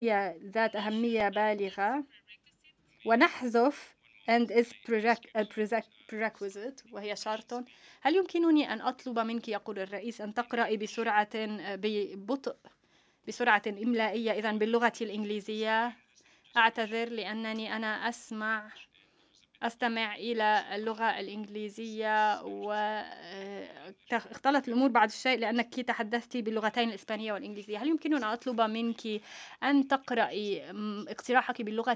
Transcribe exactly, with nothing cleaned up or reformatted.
هي ذات أهمية بالغة، ونحذف and is prereq آآ prereq prerequisite وهي شرط. هل يمكنني أن أطلب منكِ يقول الرئيس أن تقرأي بسرعة ببطء بسرعة إملائية إذًا باللغة الإنجليزية؟ أعتذر لأنني أنا أسمع أستمع إلى اللغة الإنجليزية و آآ تخ اختلط الأمور بعض الشيء لأنِّك تحدثتِ باللغتين الإسبانية والإنجليزية. هل يمكنني أن أطلب منكِ أن تقرأي امم اقتراحك باللغة